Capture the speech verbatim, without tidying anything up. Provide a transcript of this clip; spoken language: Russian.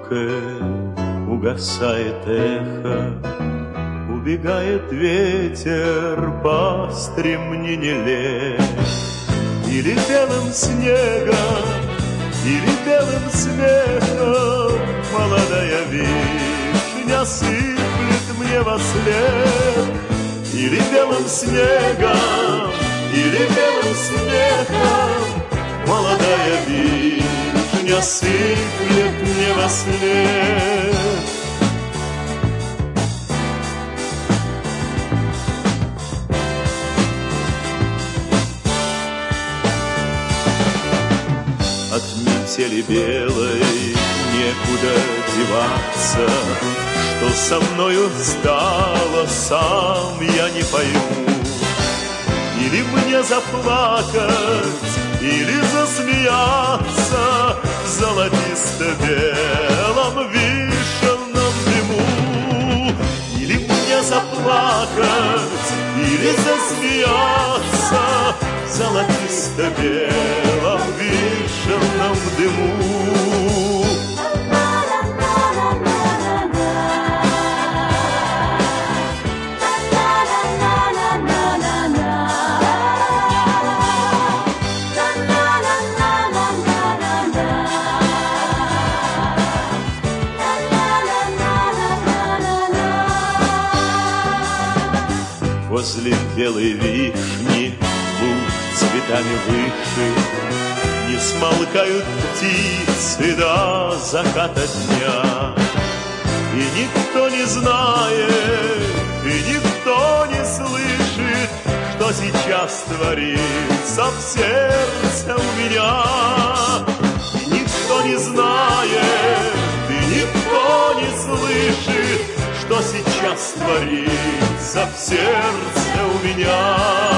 далекое угасает эхо, убегает ветер по стремнине лет. Или белым снегом, или белым смехом молодая вишня сыплет мне во след. Или белым снегом, или белым смехом молодая вишня сыплет мне во след. От метели белой некуда деваться, что со мною стало, сам я не пойму. Или мне заплакать, или засмеяться в золотисто-белом вишенном дыму. Или мне заплакать, или засмеяться в золотисто-белом вишенном дыму. Возле белой вишни, луг цветами выше, не смолкают птицы до заката дня. И никто не знает, и никто не слышит, что сейчас творится в сердце у меня. И никто не знает, и никто не слышит, что сейчас творится в сердце у меня.